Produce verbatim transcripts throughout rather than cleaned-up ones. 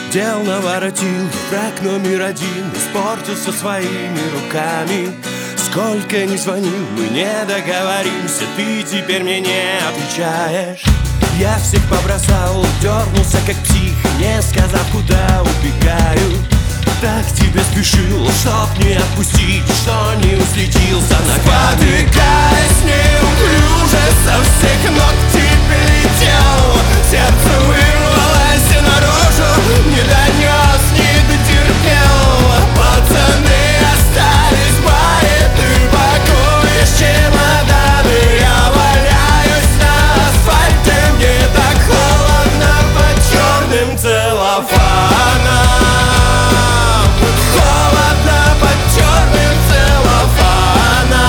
Дел наворотил, брак номер один испортил со своими руками. Сколько ни звонил, мы не договоримся, ты теперь мне не отвечаешь. Я всех побросал, дернулся как псих, не сказав, куда убегаю. Так тебе спешил, чтоб не отпустить, что не уследил за ногами. Спотыкаясь неуклюже, со всех ног тебе летел. Сердце вырвалось наружу, не донес, не дотерпел. Пацаны остались в баре, ты пакуешь чемоданы. Я валяюсь на асфальте, мне так холодно под черным целлофаном. Холодно под черным целлофаном.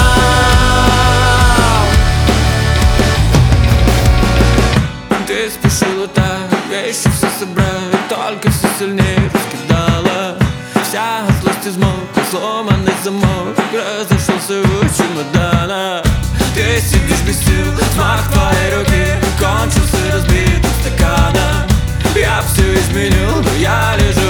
Ты спешила так, вещи все собрать, только все сильнее раскидала. Вся злость измокла, сломанный замок разошелся у чемодана. Ты сидишь без сил, взмах твоей руки кончился разбитым стаканом. Я все изменил, но я лежу